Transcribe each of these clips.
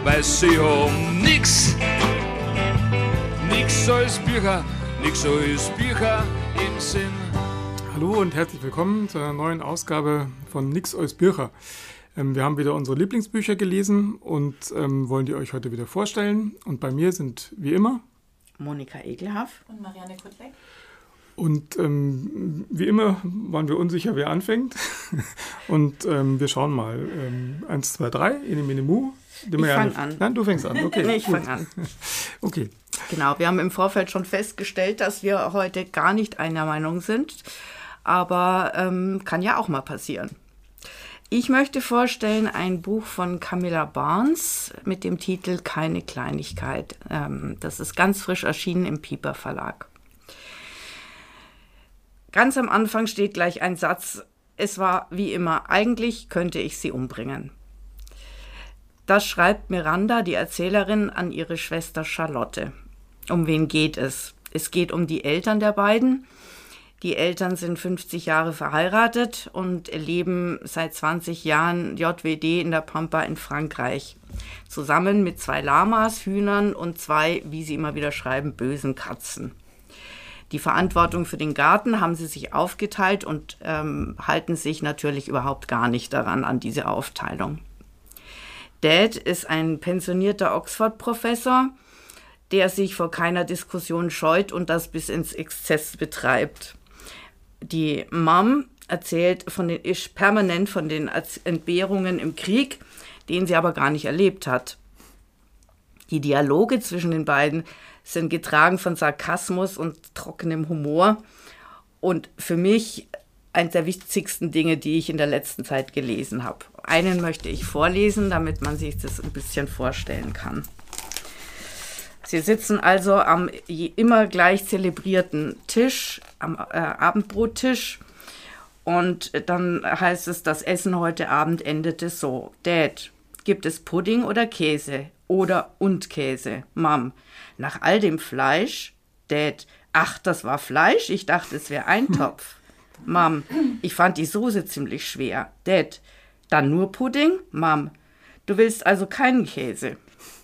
weiß sie haben nix als Bücher im Sinn. Hallo und herzlich willkommen zu einer neuen Ausgabe von Nix als Bücher. Wir haben wieder unsere Lieblingsbücher gelesen und wollen die euch heute wieder vorstellen. Und bei mir sind wie immer Monika Egelhaff und Marianne Kuttleck. Und wie immer waren wir unsicher, wer anfängt. Und wir schauen mal. 1, 2, 3, Ene, Mene, Mu. Ich fange an. Nein, du fängst an. Okay, nee, ich fange an. Okay. Genau, wir haben im Vorfeld schon festgestellt, dass wir heute gar nicht einer Meinung sind. Aber kann ja auch mal passieren. Ich möchte vorstellen ein Buch von Camilla Barnes mit dem Titel Keine Kleinigkeit. Das ist ganz frisch erschienen im Piper Verlag. Ganz am Anfang steht gleich ein Satz, es war wie immer, eigentlich könnte ich sie umbringen. Das schreibt Miranda, die Erzählerin, an ihre Schwester Charlotte. Um wen geht es? Es geht um die Eltern der beiden. Die Eltern sind 50 Jahre verheiratet und leben seit 20 Jahren JWD in der Pampa in Frankreich. Zusammen mit 2 Lamas, Hühnern und 2, wie sie immer wieder schreiben, bösen Katzen. Die Verantwortung für den Garten haben sie sich aufgeteilt und halten sich natürlich überhaupt gar nicht daran, an diese Aufteilung. Dad ist ein pensionierter Oxford-Professor, der sich vor keiner Diskussion scheut und das bis ins Exzess betreibt. Die Mom erzählt permanent von den Entbehrungen im Krieg, den sie aber gar nicht erlebt hat. Die Dialoge zwischen den beiden sind getragen von Sarkasmus und trockenem Humor und für mich eines der wichtigsten Dinge, die ich in der letzten Zeit gelesen habe. Einen möchte ich vorlesen, damit man sich das ein bisschen vorstellen kann. Sie sitzen also am immer gleich zelebrierten Tisch, am Abendbrottisch. Und dann heißt es, das Essen heute Abend endete so. Dad, gibt es Pudding oder Käse? Oder und Käse? Mom, nach all dem Fleisch? Dad, ach, das war Fleisch? Ich dachte, es wäre Eintopf. Mom, ich fand die Soße ziemlich schwer. Dad, dann nur Pudding? Mom, du willst also keinen Käse?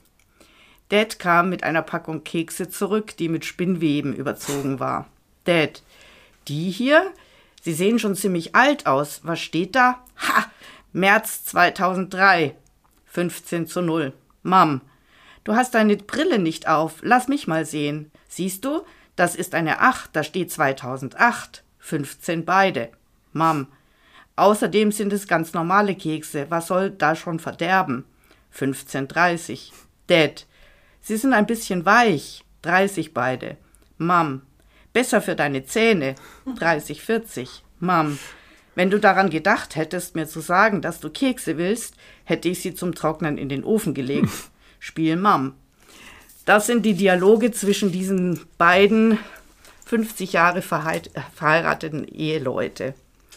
Dad kam mit einer Packung Kekse zurück, die mit Spinnweben überzogen war. Dad, die hier? Sie sehen schon ziemlich alt aus. Was steht da? Ha! März 2003. 15:0. Mom, du hast deine Brille nicht auf. Lass mich mal sehen. Siehst du? Das ist eine 8. Da steht 2008. 15 beide. Mom, außerdem sind es ganz normale Kekse. Was soll da schon verderben? 15:30. Dad, sie sind ein bisschen weich. 30 beide. Mom, besser für deine Zähne. 30:40. Mom, wenn du daran gedacht hättest, mir zu sagen, dass du Kekse willst, hätte ich sie zum Trocknen in den Ofen gelegt. Spiel Mom. Das sind die Dialoge zwischen diesen beiden 50 Jahre verheirateten Eheleute.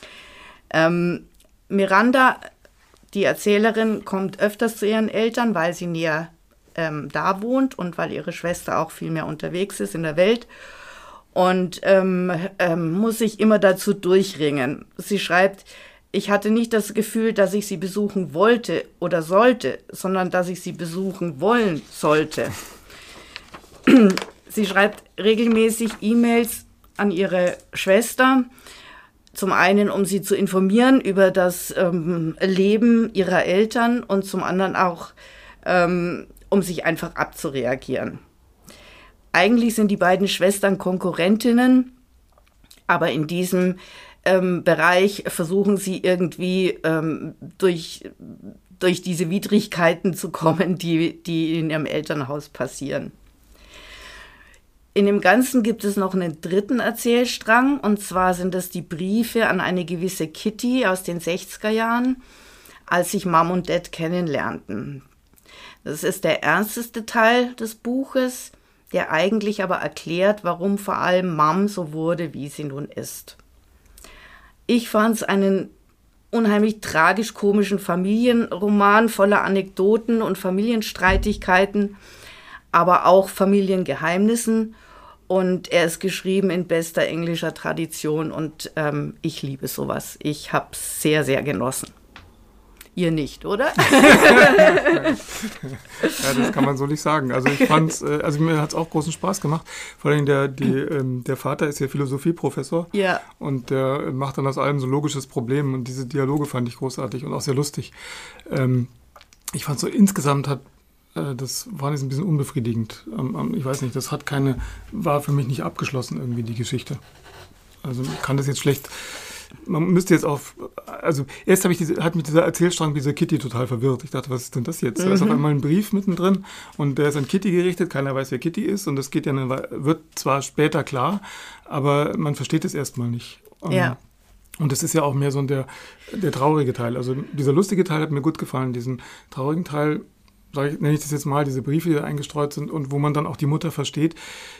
Miranda, die Erzählerin, kommt öfters zu ihren Eltern, weil sie näher da wohnt und weil ihre Schwester auch viel mehr unterwegs ist in der Welt und muss sich immer dazu durchringen. Sie schreibt, ich hatte nicht das Gefühl, dass ich sie besuchen wollte oder sollte, sondern dass ich sie besuchen wollen sollte. Sie schreibt regelmäßig E-Mails an ihre Schwester, zum einen, um sie zu informieren über das Leben ihrer Eltern und zum anderen auch, um sich einfach abzureagieren. Eigentlich sind die beiden Schwestern Konkurrentinnen, aber in diesem Bereich versuchen sie irgendwie durch diese Widrigkeiten zu kommen, die in ihrem Elternhaus passieren. In dem Ganzen gibt es noch einen dritten Erzählstrang, und zwar sind es die Briefe an eine gewisse Kitty aus den 60er Jahren, als sich Mom und Dad kennenlernten. Das ist der ernsteste Teil des Buches, der eigentlich aber erklärt, warum vor allem Mom so wurde, wie sie nun ist. Ich fand es einen unheimlich tragisch-komischen Familienroman voller Anekdoten und Familienstreitigkeiten, aber auch Familiengeheimnissen. Und er ist geschrieben in bester englischer Tradition und ich liebe sowas. Ich habe es sehr, sehr genossen. Ihr nicht, oder? Ja, das kann man so nicht sagen. Also ich fand's, mir hat es auch großen Spaß gemacht. Vor allem der Vater ist ja Philosophieprofessor. Ja. Und der macht dann aus allem so ein logisches Problem. Und diese Dialoge fand ich großartig und auch sehr lustig. Ich fand so insgesamt das war jetzt ein bisschen unbefriedigend. Ich weiß nicht, war für mich nicht abgeschlossen irgendwie, die Geschichte. Also ich kann das jetzt schlecht. Man müsste jetzt erst hat mich dieser Erzählstrang, dieser Kitty total verwirrt. Ich dachte, was ist denn das jetzt? Da ist auf einmal ein Brief mittendrin und der ist an Kitty gerichtet, keiner weiß, wer Kitty ist und das wird zwar später klar, aber man versteht es erstmal nicht. Ja. Und das ist ja auch mehr so der traurige Teil. Also dieser lustige Teil hat mir gut gefallen. Diesen traurigen Teil, nenne ich das jetzt mal, diese Briefe, die da eingestreut sind und wo man dann auch die Mutter versteht,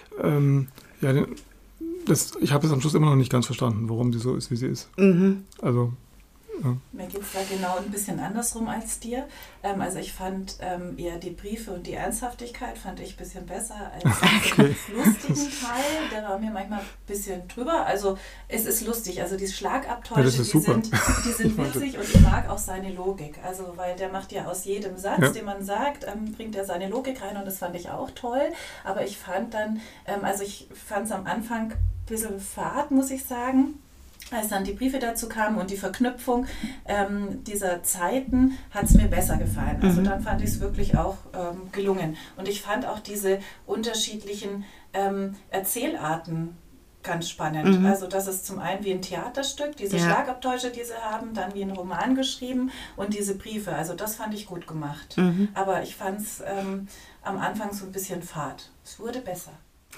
ich habe es am Schluss immer noch nicht ganz verstanden, warum sie so ist, wie sie ist. Mhm. Also, ja. Mir geht es da genau ein bisschen andersrum als dir. Also ich fand eher die Briefe und die Ernsthaftigkeit fand ich ein bisschen besser als den lustigen Teil. Der war mir manchmal ein bisschen drüber. Also es ist lustig. Also die Schlagabtäusche, das ist super. Die sind witzig und ich mag auch seine Logik. Also weil der macht ja aus jedem Satz, den man sagt, bringt er seine Logik rein und das fand ich auch toll. Aber ich fand dann, ich fand es am Anfang ein bisschen fad, muss ich sagen. Als dann die Briefe dazu kamen und die Verknüpfung dieser Zeiten, hat es mir besser gefallen. Also dann fand ich es wirklich auch gelungen. Und ich fand auch diese unterschiedlichen Erzählarten ganz spannend. Also das ist zum einen wie ein Theaterstück, diese Schlagabtäusche, die sie haben, dann wie ein Roman geschrieben und diese Briefe. Also das fand ich gut gemacht. Aber ich fand es am Anfang so ein bisschen fad. Es wurde besser.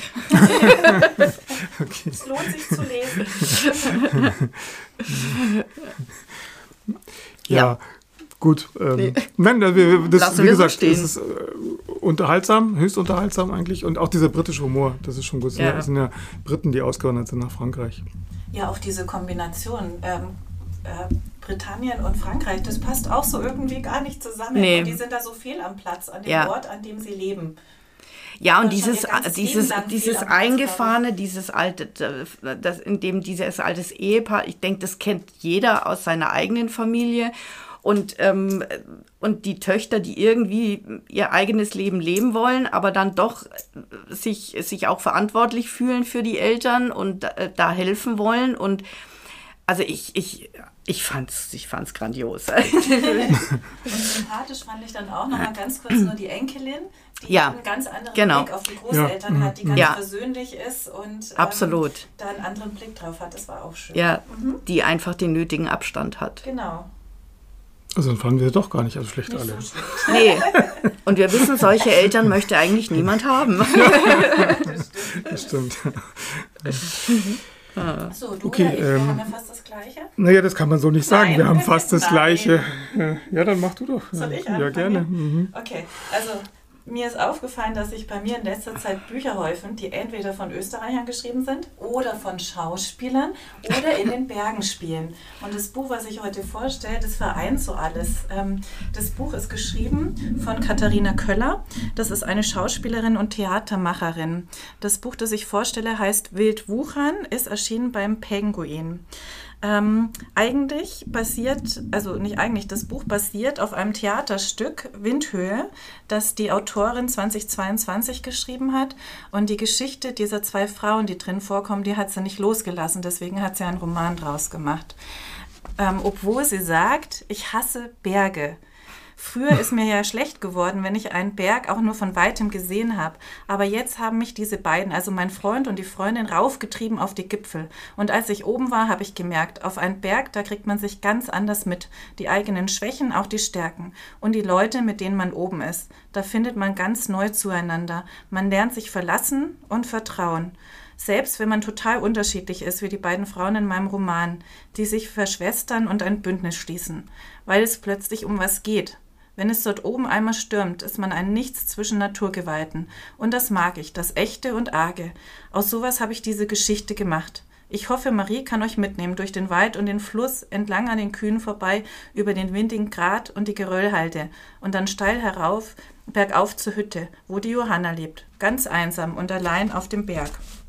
Okay. Es lohnt sich zu lesen. Ja, gut. Nein, wie gesagt, es ist unterhaltsam, höchst unterhaltsam eigentlich. Und auch dieser britische Humor, das ist schon gut. Es sind ja Briten, die ausgewandert sind nach Frankreich. Ja, auch diese Kombination Britannien und Frankreich, das passt auch so irgendwie gar nicht zusammen. Nee. Und die sind da so fehl am Platz, an dem Ort, an dem sie leben. Ja, und dieses Eingefahrene, dieses alte, in dem dieses altes Ehepaar, ich denke, das kennt jeder aus seiner eigenen Familie. Und die Töchter, die irgendwie ihr eigenes Leben leben wollen, aber dann doch sich auch verantwortlich fühlen für die Eltern und da helfen wollen. Und also ich fand's grandios. Und sympathisch fand ich dann auch noch mal ganz kurz nur die Enkelin, die einen ganz anderen Blick auf die Großeltern hat, die ganz persönlich ist und absolut. Da einen anderen Blick drauf hat. Das war auch schön. Ja, die einfach den nötigen Abstand hat. Genau. Also dann fanden wir doch gar nicht so schlecht nicht alle. So schlecht. Nee, und wir wissen, solche Eltern möchte eigentlich niemand haben. Das stimmt. So, du okay, oder ich, wir haben ja fast das Gleiche. Naja, das kann man so nicht sagen. Nein. Wir haben fast das Gleiche. Ja, dann mach du doch. Soll ich Ja, anfangen? gerne. Okay, also mir ist aufgefallen, dass sich bei mir in letzter Zeit Bücher häufen, die entweder von Österreichern geschrieben sind oder von Schauspielern oder in den Bergen spielen. Und das Buch, was ich heute vorstelle, das vereint so alles. Das Buch ist geschrieben von Katharina Köller. Das ist eine Schauspielerin und Theatermacherin. Das Buch, das ich vorstelle, heißt Wild Wuchern, ist erschienen beim Penguin. Das Buch basiert auf einem Theaterstück, Windhöhe, das die Autorin 2022 geschrieben hat. Und die Geschichte dieser zwei Frauen, die drin vorkommen, die hat sie nicht losgelassen. Deswegen hat sie einen Roman draus gemacht. Obwohl sie sagt, ich hasse Berge. Früher ist mir ja schlecht geworden, wenn ich einen Berg auch nur von Weitem gesehen habe. Aber jetzt haben mich diese beiden, also mein Freund und die Freundin, raufgetrieben auf die Gipfel. Und als ich oben war, habe ich gemerkt, auf einen Berg, da kriegt man sich ganz anders mit. Die eigenen Schwächen, auch die Stärken. Und die Leute, mit denen man oben ist. Da findet man ganz neu zueinander. Man lernt sich verlassen und vertrauen. Selbst wenn man total unterschiedlich ist, wie die beiden Frauen in meinem Roman, die sich verschwestern und ein Bündnis schließen. Weil es plötzlich um was geht. Wenn es dort oben einmal stürmt, ist man ein Nichts zwischen Naturgewalten. Und das mag ich, das Echte und Arge. Aus sowas habe ich diese Geschichte gemacht. Ich hoffe, Marie kann euch mitnehmen durch den Wald und den Fluss, entlang an den Kühen vorbei, über den windigen Grat und die Geröllhalde und dann steil herauf, bergauf zur Hütte, wo die Johanna lebt, ganz einsam und allein auf dem Berg.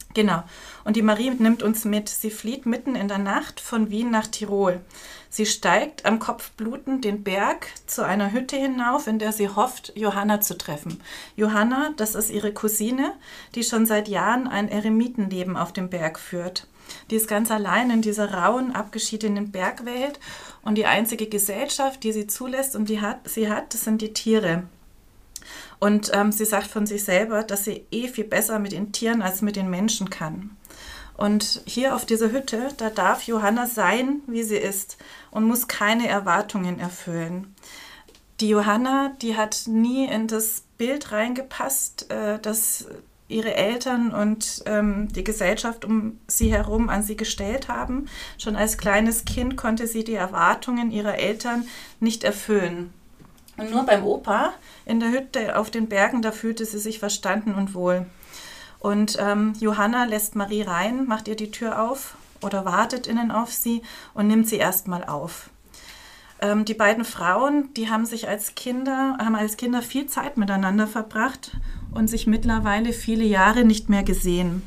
Genau. Und die Marie nimmt uns mit. Sie flieht mitten in der Nacht von Wien nach Tirol. Sie steigt am Kopf blutend den Berg zu einer Hütte hinauf, in der sie hofft, Johanna zu treffen. Johanna, das ist ihre Cousine, die schon seit Jahren ein Eremitenleben auf dem Berg führt. Die ist ganz allein in dieser rauen, abgeschiedenen Bergwelt und die einzige Gesellschaft, die sie zulässt und sie hat, das sind die Tiere. Und sie sagt von sich selber, dass sie viel besser mit den Tieren als mit den Menschen kann. Und hier auf dieser Hütte, da darf Johanna sein, wie sie ist und muss keine Erwartungen erfüllen. Die Johanna, die hat nie in das Bild reingepasst, das ihre Eltern und die Gesellschaft um sie herum an sie gestellt haben. Schon als kleines Kind konnte sie die Erwartungen ihrer Eltern nicht erfüllen. Und nur beim Opa in der Hütte auf den Bergen, da fühlte sie sich verstanden und wohl. Und Johanna lässt Marie rein, macht ihr die Tür auf oder wartet innen auf sie und nimmt sie erstmal auf. Die beiden Frauen, die haben als Kinder viel Zeit miteinander verbracht und sich mittlerweile viele Jahre nicht mehr gesehen.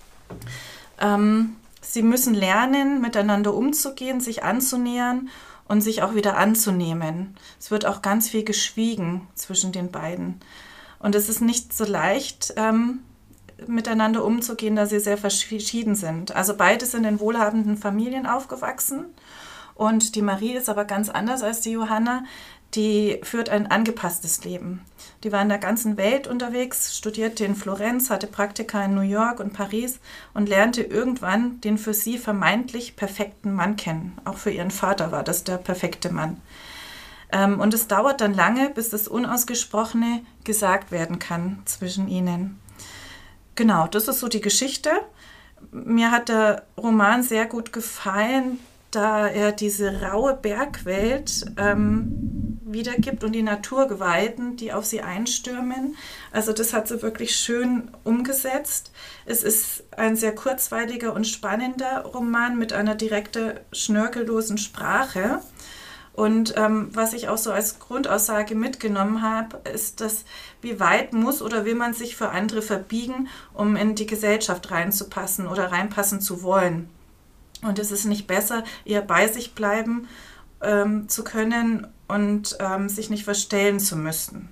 Sie müssen lernen, miteinander umzugehen, sich anzunähern und sich auch wieder anzunehmen. Es wird auch ganz viel geschwiegen zwischen den beiden. Und es ist nicht so leicht, miteinander umzugehen, da sie sehr verschieden sind. Also beide sind in wohlhabenden Familien aufgewachsen und die Marie ist aber ganz anders als die Johanna. Die führt ein angepasstes Leben. Die war in der ganzen Welt unterwegs, studierte in Florenz, hatte Praktika in New York und Paris und lernte irgendwann den für sie vermeintlich perfekten Mann kennen. Auch für ihren Vater war das der perfekte Mann. Und es dauert dann lange, bis das Unausgesprochene gesagt werden kann zwischen ihnen. Genau, das ist so die Geschichte. Mir hat der Roman sehr gut gefallen, da er diese raue Bergwelt wiedergibt und die Naturgewalten, die auf sie einstürmen. Also das hat sie wirklich schön umgesetzt. Es ist ein sehr kurzweiliger und spannender Roman mit einer direkten, schnörkellosen Sprache. Und was ich auch so als Grundaussage mitgenommen habe, ist, dass wie weit muss oder will man sich für andere verbiegen, um in die Gesellschaft reinzupassen oder reinpassen zu wollen. Und es ist nicht besser, eher bei sich bleiben zu können und sich nicht verstellen zu müssen.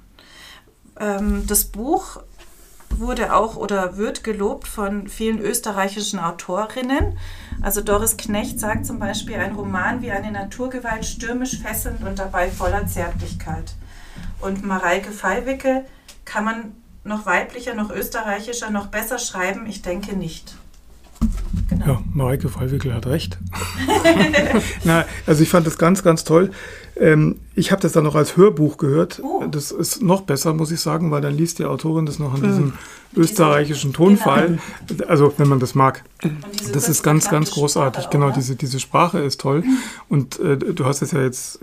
Das Buch wurde auch oder wird gelobt von vielen österreichischen Autorinnen. Also Doris Knecht sagt zum Beispiel, ein Roman wie eine Naturgewalt, stürmisch, fesselnd und dabei voller Zärtlichkeit. Und Mareike Fallwickel, kann man noch weiblicher, noch österreichischer, noch besser schreiben? Ich denke nicht. Genau. Ja, Mareike Fallwickel hat recht. Also ich fand das ganz, ganz toll. Ich habe das dann noch als Hörbuch gehört. Das ist noch besser, muss ich sagen, weil dann liest die Autorin das noch in diesem österreichischen Tonfall. Genau. Also wenn man das mag. Das ist ganz, ganz großartig. Genau, diese Sprache ist toll. Und du hast es ja jetzt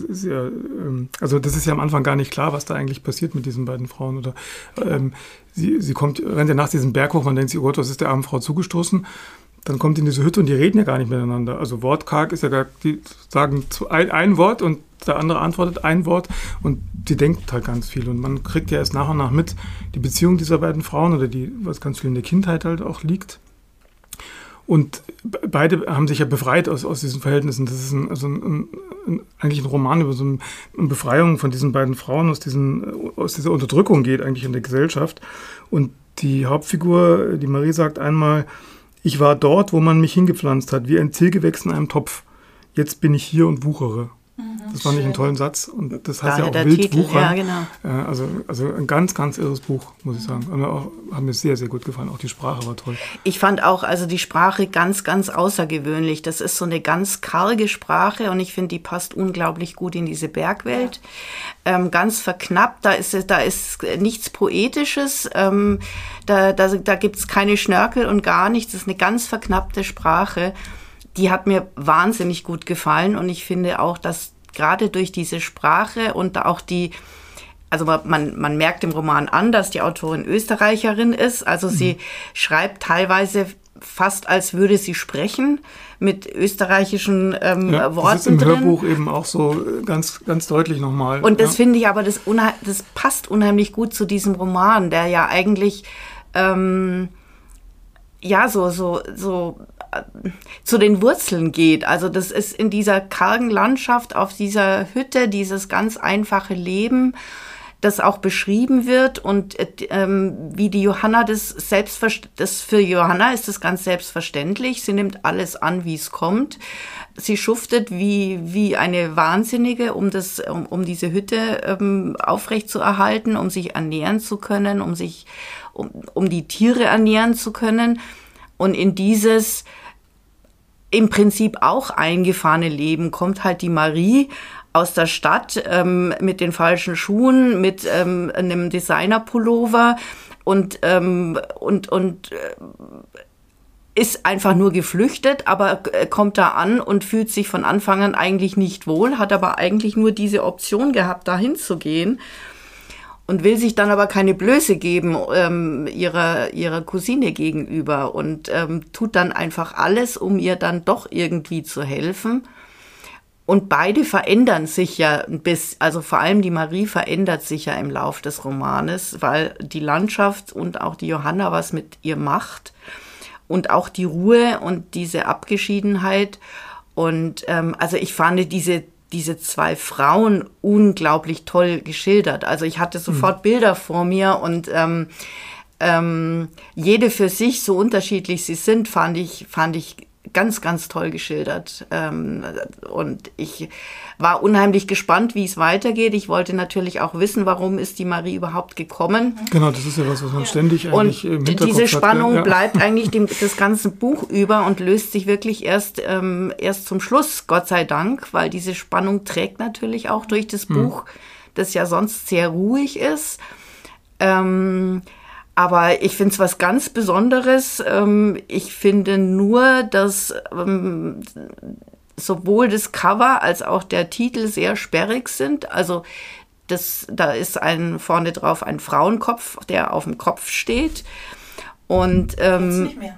also das ist ja am Anfang gar nicht klar, was da eigentlich passiert mit diesen beiden Frauen. Oder sie rennt ja nach diesem Berg hoch, man denkt sich, oh Gott, was ist der armen Frau zugestoßen? Dann kommt in diese Hütte und die reden ja gar nicht miteinander. Also wortkarg ist ja gar, die sagen ein Wort und der andere antwortet ein Wort und die denkt halt ganz viel. Und man kriegt ja erst nach und nach mit die Beziehung dieser beiden Frauen oder was ganz viel in der Kindheit halt auch liegt. Und beide haben sich ja befreit aus diesen Verhältnissen. Das ist eigentlich ein Roman über so eine Befreiung von diesen beiden Frauen aus dieser Unterdrückung geht eigentlich in der Gesellschaft. Und die Hauptfigur, die Marie, sagt einmal, ich war dort, wo man mich hingepflanzt hat, wie ein Ziergewächs in einem Topf. Jetzt bin ich hier und wuchere. Das fand ich einen tollen Satz. Und das heißt ja auch wild wuchern. Ja, genau. Also ein ganz, ganz irres Buch, muss ich sagen. Hat mir sehr, sehr gut gefallen. Auch die Sprache war toll. Ich fand auch die Sprache ganz, ganz außergewöhnlich. Das ist so eine ganz karge Sprache und ich finde, die passt unglaublich gut in diese Bergwelt. Ja. Ganz verknappt, da ist nichts Poetisches, da gibt es keine Schnörkel und gar nichts. Das ist eine ganz verknappte Sprache. Die hat mir wahnsinnig gut gefallen und ich finde auch, dass gerade durch diese Sprache und auch also man merkt im Roman an, dass die Autorin Österreicherin ist, also sie schreibt teilweise fast, als würde sie sprechen, mit österreichischen Worten das ist im drin. Hörbuch eben auch so ganz, ganz deutlich nochmal. Und das finde ich aber, das passt unheimlich gut zu diesem Roman, der ja eigentlich ja, so zu den Wurzeln geht. Also das ist in dieser kargen Landschaft, auf dieser Hütte, dieses ganz einfache Leben, das auch beschrieben wird und wie die Johanna das für Johanna ist das ganz selbstverständlich. Sie nimmt alles an, wie es kommt. Sie schuftet wie eine Wahnsinnige, um diese Hütte aufrechtzuerhalten, um sich ernähren zu können, um die Tiere ernähren zu können. Und in dieses im Prinzip auch eingefahrene Leben kommt halt die Marie aus der Stadt mit den falschen Schuhen, mit einem Designerpullover und ist einfach nur geflüchtet, aber kommt da an und fühlt sich von Anfang an eigentlich nicht wohl, hat aber eigentlich nur diese Option gehabt, da hinzugehen und will sich dann aber keine Blöße geben ihrer Cousine gegenüber und tut dann einfach alles, um ihr dann doch irgendwie zu helfen. Und beide verändern sich ja ein bisschen, also vor allem die Marie verändert sich ja im Lauf des Romanes, weil die Landschaft und auch die Johanna was mit ihr macht und auch die Ruhe und diese Abgeschiedenheit. Und also ich fand diese zwei Frauen unglaublich toll geschildert. Also ich hatte sofort Bilder vor mir und jede für sich, so unterschiedlich sie sind, fand ich ganz, ganz toll geschildert. Und ich war unheimlich gespannt, wie es weitergeht. Ich wollte natürlich auch wissen, warum ist die Marie überhaupt gekommen. Genau, das ist ja was man ständig eigentlich im Hinterkopf hat. Und diese Spannung bleibt eigentlich das ganze Buch über und löst sich wirklich erst zum Schluss, Gott sei Dank, weil diese Spannung trägt natürlich auch durch das Buch, das ja sonst sehr ruhig ist. Aber ich finde es was ganz Besonderes. Ich finde nur, dass sowohl das Cover als auch der Titel sehr sperrig sind. Also da ist vorne drauf ein Frauenkopf, der auf dem Kopf steht. Und jetzt nicht mehr.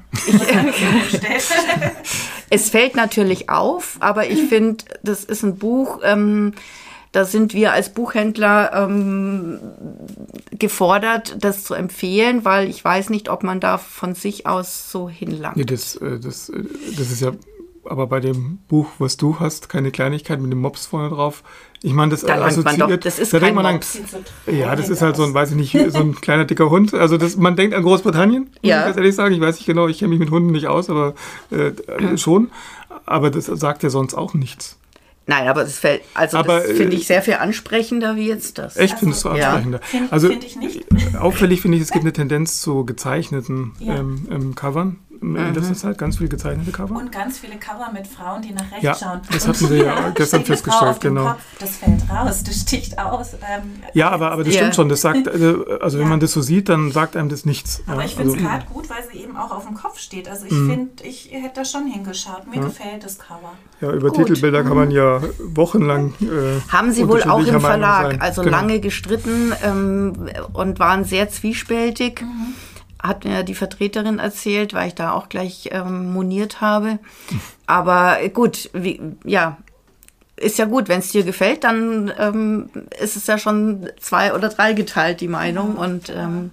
Es fällt natürlich auf, aber ich finde, das ist ein Buch, da sind wir als Buchhändler gefordert, das zu empfehlen, weil ich weiß nicht, ob man da von sich aus so hinlangt. Nee, das ist ja aber bei dem Buch, was du hast, keine Kleinigkeit mit dem Mops vorne drauf. Ich meine, das da langt man doch, das ist da kein Mops. Ja, das ist halt so ein, weiß ich nicht, so ein kleiner dicker Hund. Also man denkt an Großbritannien, muss ich ganz ehrlich sagen. Ich weiß nicht genau, ich kenne mich mit Hunden nicht aus, aber schon. Aber das sagt ja sonst auch nichts. Nein, aber das finde ich sehr viel ansprechender wie jetzt das. Echt, findest du ansprechender? Ja. Finde ich nicht. Auffällig finde ich, es gibt eine Tendenz zu gezeichneten Covern. In letzter Zeit ganz viele gezeichnete Cover. Und ganz viele Cover mit Frauen, die nach rechts schauen. Das hatten wir ja gestern festgestellt, genau. Kopf, das fällt raus, das sticht aus. Ja, aber das stimmt schon. Das sagt, also wenn man das so sieht, dann sagt einem das nichts. Aber ich finde es gerade gut, weil sie eben auch auf dem Kopf steht. Also ich finde, ich hätte da schon hingeschaut. Mir gefällt das Cover. Ja, über gut. Titelbilder kann man ja wochenlang haben sie wohl auch im Verlag, also lange gestritten und waren sehr zwiespältig. Hat mir die Vertreterin erzählt, weil ich da auch gleich moniert habe. Aber gut, ist ja gut, wenn es dir gefällt, dann ist es ja schon 2 oder 3 geteilt, die Meinung. Und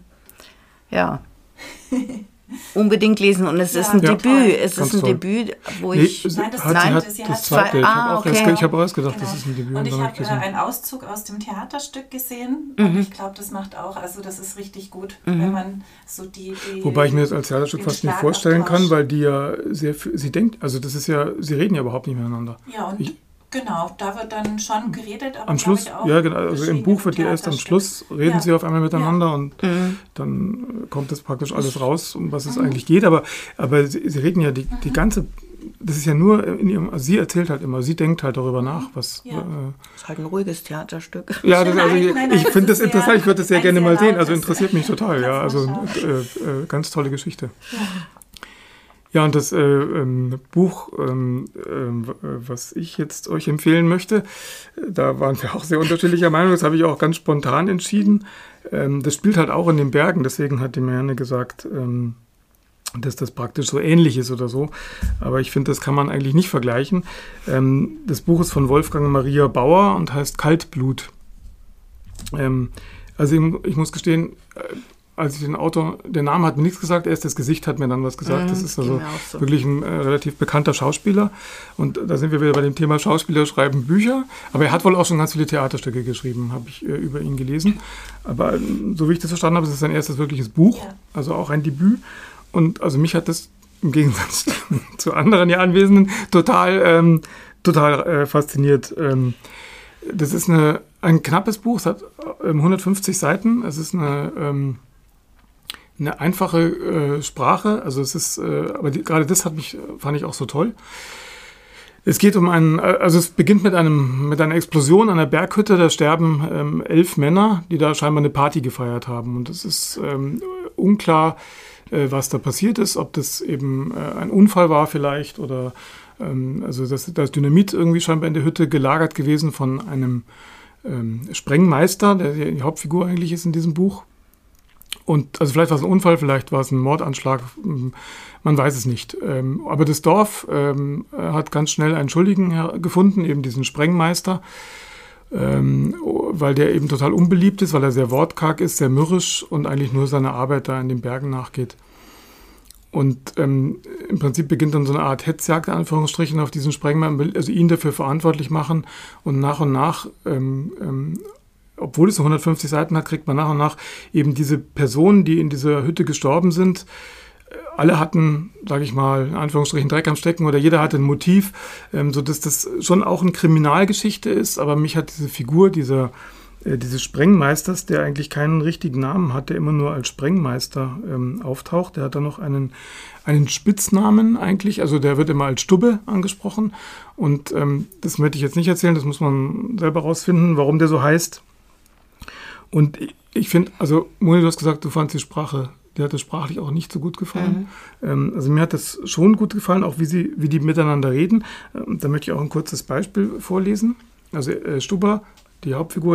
unbedingt lesen. Und es ist ein Debüt. Es ist ein Debüt, wo ich... Nein, das zweite. Ich habe auch erst gedacht, das ist ein Debüt. Und ich habe einen Auszug aus dem Theaterstück gesehen. Und ich glaube, das macht auch, also das ist richtig gut, wenn man so die wobei ich mir das als Theaterstück fast nicht vorstellen kann, weil die ja sie denkt, also das ist ja, sie reden ja überhaupt nicht miteinander. Ja, und genau, da wird dann schon geredet, aber am Schluss, auch ja genau, also im Buch wird ja erst am Schluss, reden sie auf einmal miteinander und dann kommt das praktisch alles raus, um was es eigentlich geht, aber sie reden ja die ganze, das ist ja nur in ihrem, also sie erzählt halt immer, sie denkt halt darüber nach, was... Das ist halt ein ruhiges Theaterstück. Ja, ich finde das interessant, ich würde das sehr gerne mal sehen, also interessiert mich total, ja, also ganz tolle Geschichte. Ja. Ja, und das Buch, was ich jetzt euch empfehlen möchte, da waren wir auch sehr unterschiedlicher Meinung, das habe ich auch ganz spontan entschieden. Das spielt halt auch in den Bergen, deswegen hat die Marianne gesagt, dass das praktisch so ähnlich ist oder so. Aber ich finde, das kann man eigentlich nicht vergleichen. Das Buch ist von Wolfgang Maria Bauer und heißt Kaltblut. Also ich muss gestehen, als ich den Autor, der Name hat mir nichts gesagt, erst das Gesicht hat mir dann was gesagt. Das ist also wirklich ein relativ bekannter Schauspieler. Und da sind wir wieder bei dem Thema Schauspieler schreiben Bücher. Aber er hat wohl auch schon ganz viele Theaterstücke geschrieben, habe ich über ihn gelesen. Aber so wie ich das verstanden habe, ist es sein erstes wirkliches Buch, also auch ein Debüt. Und also mich hat das im Gegensatz zu anderen hier Anwesenden total fasziniert. Das ist ein knappes Buch, es hat 150 Seiten. Es ist eine einfache Sprache. Also es ist, aber gerade das fand ich auch so toll. Es geht es beginnt mit einer Explosion an der Berghütte. Da sterben 11 Männer, die da scheinbar eine Party gefeiert haben. Und es ist unklar, was da passiert ist, ob das eben ein Unfall war vielleicht oder also da ist Dynamit irgendwie scheinbar in der Hütte gelagert gewesen von einem Sprengmeister, der die Hauptfigur eigentlich ist in diesem Buch. Und also vielleicht war es ein Unfall, vielleicht war es ein Mordanschlag, man weiß es nicht. Aber das Dorf hat ganz schnell einen Schuldigen gefunden, eben diesen Sprengmeister, weil der eben total unbeliebt ist, weil er sehr wortkarg ist, sehr mürrisch und eigentlich nur seiner Arbeit da in den Bergen nachgeht. Und im Prinzip beginnt dann so eine Art Hetzjagd, in Anführungsstrichen, auf diesen Sprengmeister, also ihn dafür verantwortlich machen und nach, obwohl es so 150 Seiten hat, kriegt man nach und nach eben diese Personen, die in dieser Hütte gestorben sind. Alle hatten, sage ich mal, in Anführungsstrichen Dreck am Stecken oder jeder hatte ein Motiv, sodass das schon auch eine Kriminalgeschichte ist. Aber mich hat diese Figur dieses Sprengmeisters, der eigentlich keinen richtigen Namen hat, der immer nur als Sprengmeister auftaucht. Der hat dann noch einen Spitznamen eigentlich, also der wird immer als Stubbe angesprochen. Und das möchte ich jetzt nicht erzählen, das muss man selber rausfinden, warum der so heißt. Und ich finde, also Moni, du hast gesagt, du fandst die Sprache, dir hat das sprachlich auch nicht so gut gefallen. Also mir hat das schon gut gefallen, auch wie die miteinander reden. Da möchte ich auch ein kurzes Beispiel vorlesen. Also Stubber, die Hauptfigur,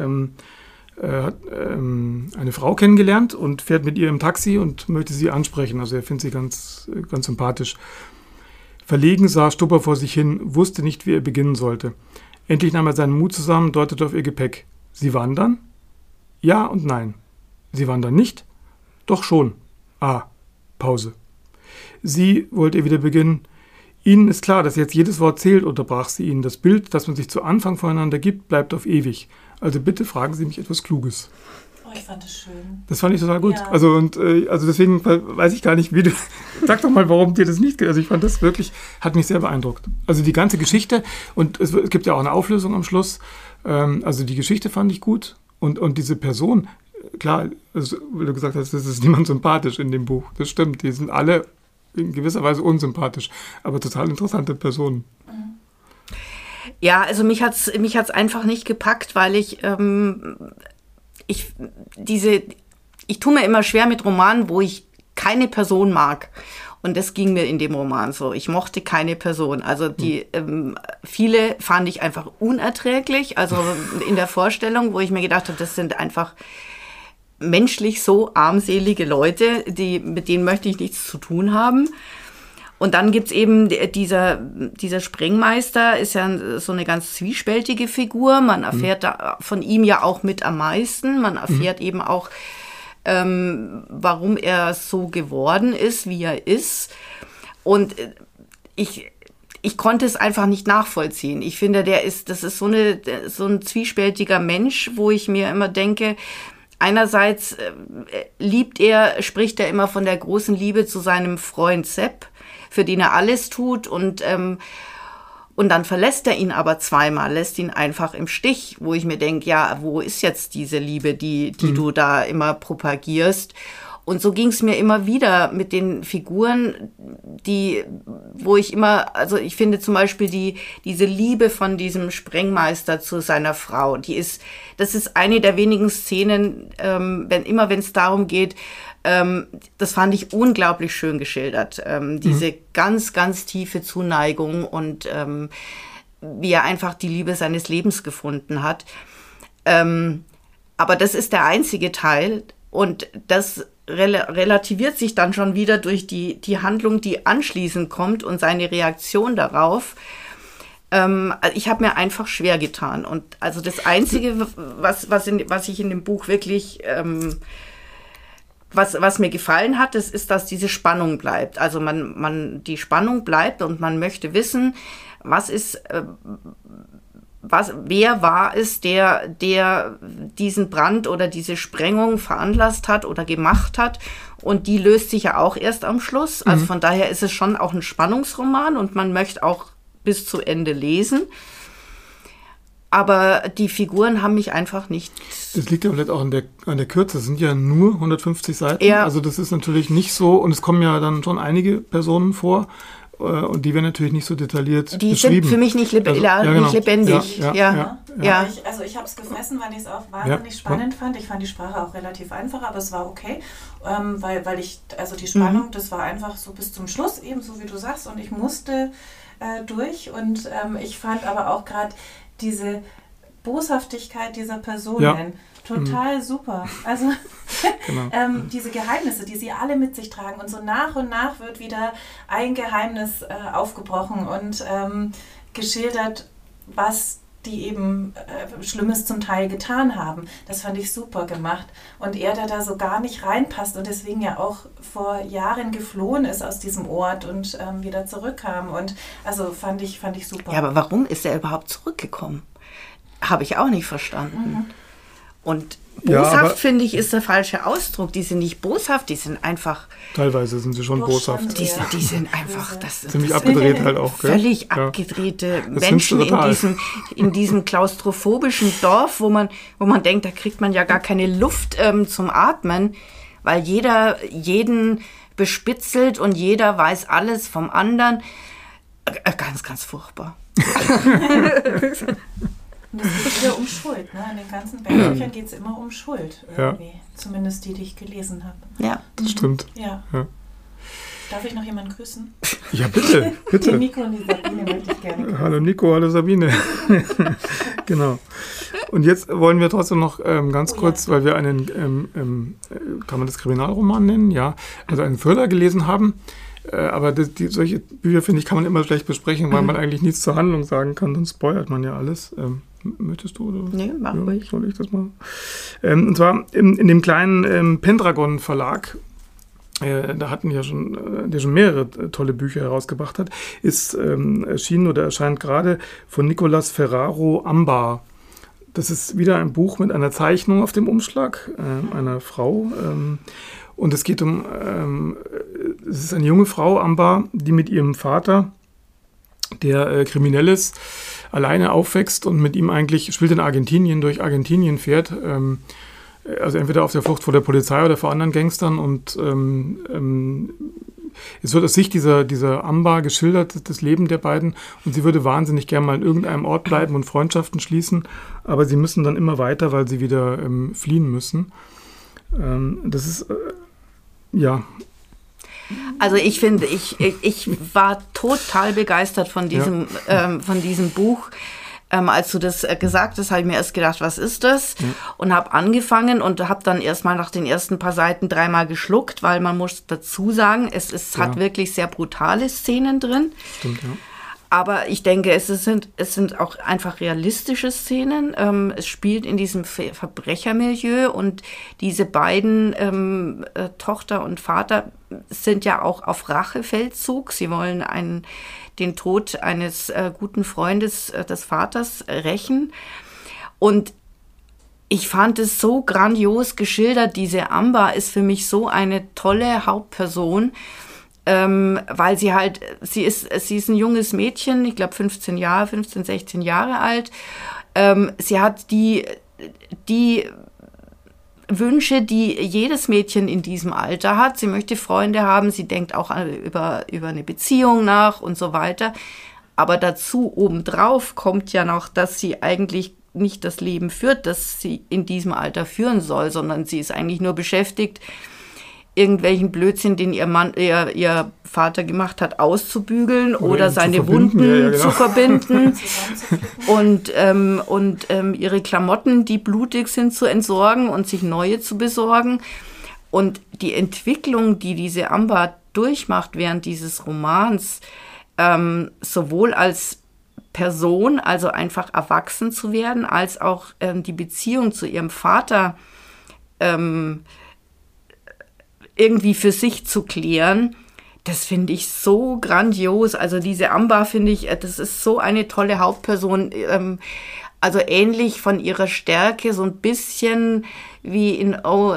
hat eine Frau kennengelernt und fährt mit ihr im Taxi und möchte sie ansprechen. Also er findet sie ganz, ganz sympathisch. Verlegen sah Stubber vor sich hin, wusste nicht, wie er beginnen sollte. Endlich nahm er seinen Mut zusammen, deutete auf ihr Gepäck. Sie wandern? Ja und nein. Sie wandern nicht? Doch schon. Pause. Sie wollte er wieder beginnen. Ihnen ist klar, dass jetzt jedes Wort zählt, unterbrach sie ihn. Das Bild, das man sich zu Anfang voneinander gibt, bleibt auf ewig. Also bitte fragen Sie mich etwas Kluges. Oh, ich fand das schön. Das fand ich total gut. Ja. Also deswegen weiß ich gar nicht, wie du... Sag doch mal, warum dir das nicht... Also ich fand das wirklich... Hat mich sehr beeindruckt. Also die ganze Geschichte und es gibt ja auch eine Auflösung am Schluss. Also die Geschichte fand ich gut und diese Person... Klar, also, wie du gesagt hast, das ist niemand sympathisch in dem Buch. Das stimmt, die sind alle in gewisser Weise unsympathisch, aber total interessante Personen. Ja, also mich hat's einfach nicht gepackt, weil ich tue mir immer schwer mit Romanen, wo ich keine Person mag. Und das ging mir in dem Roman so. Ich mochte keine Person. Also viele fand ich einfach unerträglich. Also in der Vorstellung, wo ich mir gedacht habe, das sind einfach menschlich so armselige Leute, mit denen möchte ich nichts zu tun haben. Und dann gibt's eben dieser Sprengmeister, ist ja so eine ganz zwiespältige Figur. Man erfährt da von ihm ja auch mit am meisten. Man erfährt eben auch, warum er so geworden ist, wie er ist. Und ich konnte es einfach nicht nachvollziehen. Ich finde, das ist so ein zwiespältiger Mensch, wo ich mir immer denke, einerseits spricht er immer von der großen Liebe zu seinem Freund Sepp, für den er alles tut und dann verlässt er ihn aber zweimal, lässt ihn einfach im Stich, wo ich mir denke, ja, wo ist jetzt diese Liebe, die du da immer propagierst? Und so ging es mir immer wieder mit den Figuren, wo ich immer, also ich finde zum Beispiel diese Liebe von diesem Sprengmeister zu seiner Frau, das ist eine der wenigen Szenen, wenn es darum geht, das fand ich unglaublich schön geschildert, diese ganz, ganz tiefe Zuneigung und wie er einfach die Liebe seines Lebens gefunden hat. Aber das ist der einzige Teil und das relativiert sich dann schon wieder durch die Handlung, die anschließend kommt und seine Reaktion darauf. Ich habe mir einfach schwer getan. Und also das Einzige, was ich in dem Buch wirklich was mir gefallen hat, ist, dass diese Spannung bleibt. Also die Spannung bleibt und man möchte wissen, wer war es, der diesen Brand oder diese Sprengung veranlasst hat oder gemacht hat. Und die löst sich ja auch erst am Schluss. Also von daher ist es schon auch ein Spannungsroman und man möchte auch bis zu Ende lesen. Aber die Figuren haben mich einfach nicht... Das liegt ja vielleicht auch an der Kürze. Es sind ja nur 150 Seiten. Ja. Also das ist natürlich nicht so. Und es kommen ja dann schon einige Personen vor. Und die werden natürlich nicht so detailliert beschrieben. Die sind für mich nicht lebendig. Ich habe es gefressen, weil ich es auch wahnsinnig spannend fand. Ich fand die Sprache auch relativ einfach, aber es war okay. Weil ich, also die Spannung, das war einfach so bis zum Schluss, ebenso wie du sagst. Und ich musste durch. Und ich fand aber auch gerade diese Boshaftigkeit dieser Personen total super. Also diese Geheimnisse, die sie alle mit sich tragen und so nach und nach wird wieder ein Geheimnis aufgebrochen und geschildert, was die eben Schlimmes zum Teil getan haben. Das fand ich super gemacht. Und er, der da so gar nicht reinpasst und deswegen ja auch vor Jahren geflohen ist aus diesem Ort und wieder zurückkam. Und also fand ich super. Ja, aber warum ist er überhaupt zurückgekommen? Habe ich auch nicht verstanden. Und boshaft, finde ich, ist der falsche Ausdruck. Die sind nicht boshaft, die sind einfach... Teilweise sind sie schon boshaft. Die sind einfach... Ziemlich abgedreht halt auch. Völlig abgedrehte Menschen in diesem klaustrophobischen Dorf, wo man denkt, da kriegt man ja gar keine Luft zum Atmen, weil jeder jeden bespitzelt und jeder weiß alles vom anderen. Ganz, ganz furchtbar. Und es geht wieder um Schuld. Ne? In den ganzen Büchern geht es immer um Schuld. Irgendwie. Ja. Zumindest die ich gelesen habe. Ja, das stimmt. Ja. Darf ich noch jemanden grüßen? Ja, bitte. Die Nico und die Sabine möchte ich gerne grüßen. Hallo Nico, hallo Sabine. Genau. Und jetzt wollen wir trotzdem noch ganz kurz, weil wir einen, kann man das Kriminalroman nennen? Ja. Also einen Thriller gelesen haben. Aber solche Bücher, finde ich, kann man immer schlecht besprechen, weil man eigentlich nichts zur Handlung sagen kann, dann spoilert man ja alles. Möchtest du? Oder? Nee, mach ruhig. Soll ich das mal? Und zwar in dem kleinen Pendragon Verlag, da hatten ja schon, der schon mehrere tolle Bücher herausgebracht hat, ist erschienen oder erscheint gerade von Nicolas Ferraro Ambar. Das ist wieder ein Buch mit einer Zeichnung auf dem Umschlag einer Frau. Und es geht es ist eine junge Frau, Ambar, die mit ihrem Vater, der kriminell ist, alleine aufwächst und mit ihm eigentlich, spielt in Argentinien, durch Argentinien fährt, also entweder auf der Flucht vor der Polizei oder vor anderen Gangstern. Und es wird aus Sicht dieser Ambar geschildert, das Leben der beiden. Und sie würde wahnsinnig gerne mal in irgendeinem Ort bleiben und Freundschaften schließen, aber sie müssen dann immer weiter, weil sie wieder fliehen müssen. Das ist, Also ich finde, ich war total begeistert von diesem Buch. Als du das gesagt hast, habe ich mir erst gedacht, was ist das? Ja. Und habe angefangen und habe dann erstmal nach den ersten paar Seiten 3-mal geschluckt, weil man muss dazu sagen, es hat wirklich sehr brutale Szenen drin. Stimmt, ja. Aber ich denke, es sind auch einfach realistische Szenen. Es spielt in diesem Verbrechermilieu und diese beiden Tochter und Vater sind ja auch auf Rachefeldzug. Sie wollen den Tod eines guten Freundes des Vaters rächen. Und ich fand es so grandios geschildert. Diese Amber ist für mich so eine tolle Hauptperson. Weil sie ist ein junges Mädchen, ich glaube 15, 16 Jahre alt. Sie hat die Wünsche, die jedes Mädchen in diesem Alter hat. Sie möchte Freunde haben, sie denkt auch über eine Beziehung nach und so weiter. Aber dazu obendrauf kommt ja noch, dass sie eigentlich nicht das Leben führt, das sie in diesem Alter führen soll, sondern sie ist eigentlich nur beschäftigt, irgendwelchen Blödsinn, den ihr Vater gemacht hat, auszubügeln oder seine Wunden zu verbinden und ihre Klamotten, die blutig sind, zu entsorgen und sich neue zu besorgen. Und die Entwicklung, die diese Amber durchmacht während dieses Romans, sowohl als Person, also einfach erwachsen zu werden, als auch die Beziehung zu ihrem Vater irgendwie für sich zu klären. Das finde ich so grandios. Also diese Amber finde ich, das ist so eine tolle Hauptperson. Also ähnlich von ihrer Stärke, so ein bisschen wie in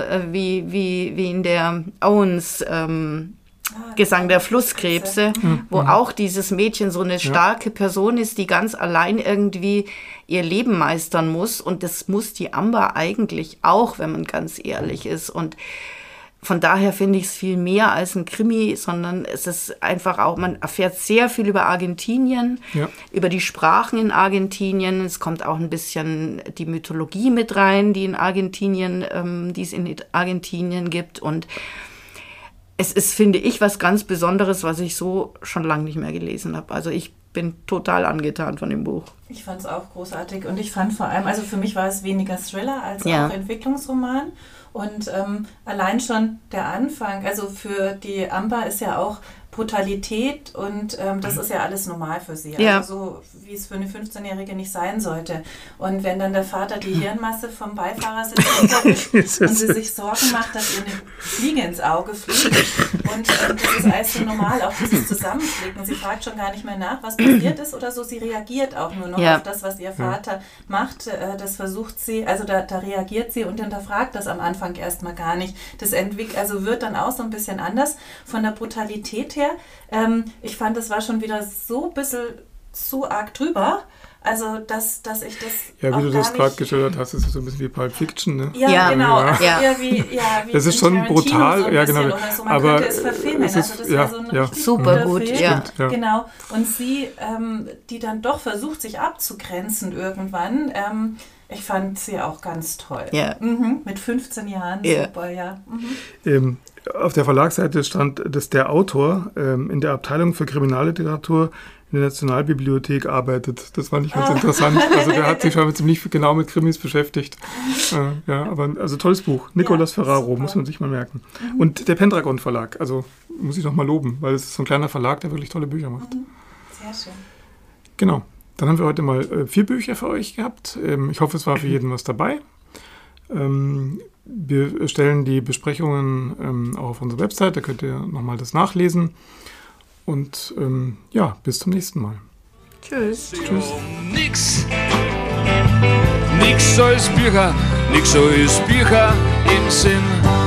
der Owens Gesang der Flusskrebse, wo auch dieses Mädchen so eine starke Person ist, die ganz allein irgendwie ihr Leben meistern muss. Und das muss die Amber eigentlich auch, wenn man ganz ehrlich ist. Und von daher finde ich es viel mehr als ein Krimi, sondern es ist einfach auch, man erfährt sehr viel über Argentinien, über die Sprachen in Argentinien. Es kommt auch ein bisschen die Mythologie mit rein, die in Argentinien, die es in Argentinien gibt. Und es ist, finde ich, was ganz Besonderes, was ich so schon lange nicht mehr gelesen habe. Also ich bin total angetan von dem Buch. Ich fand es auch großartig und ich fand vor allem, also für mich war es weniger Thriller als auch Entwicklungsroman. Und allein schon der Anfang, also für die Amber ist ja auch Brutalität und das ist ja alles normal für sie. Also so, wie es für eine 15-Jährige nicht sein sollte. Und wenn dann der Vater die Hirnmasse vom Beifahrersitz runterwischt und sie sich Sorgen macht, dass ihr eine Fliege ins Auge fliegt und das ist alles so normal, auch dieses Zusammenflicken. Sie fragt schon gar nicht mehr nach, was passiert ist oder so. Sie reagiert auch nur noch auf das, was ihr Vater macht. Das versucht sie, also da reagiert sie und hinterfragt das am Anfang erstmal gar nicht. Das wird dann auch so ein bisschen anders von der Brutalität her. Ich fand, das war schon wieder so ein bisschen zu arg drüber. Also, dass ich das. Ja, wie du das gerade geschildert hast, ist es so ein bisschen wie Pulp Fiction, ne? Ja, genau. Wie das ist schon brutal, so genau. So. Man könnte es verfilmen. Also, das wäre so ein super gut, Film. Genau. Und sie, die dann doch versucht, sich abzugrenzen irgendwann. Ich fand sie auch ganz toll. Mit 15 Jahren, super, Auf der Verlagsseite stand, dass der Autor in der Abteilung für Kriminalliteratur in der Nationalbibliothek arbeitet. Das fand ich ganz interessant. Also der hat sich schon ziemlich genau mit Krimis beschäftigt. Aber also tolles Buch. Nicolas Ferraro, super. Muss man sich mal merken. Und der Pendragon Verlag, also muss ich noch mal loben, weil es ist so ein kleiner Verlag, der wirklich tolle Bücher macht. Sehr schön. Genau. Dann haben wir heute mal 4 Bücher für euch gehabt. Ich hoffe, es war für jeden was dabei. Wir stellen die Besprechungen auch auf unserer Website, da könnt ihr nochmal das nachlesen. Und bis zum nächsten Mal. Tschüss. Nix als Bücher im Sinn.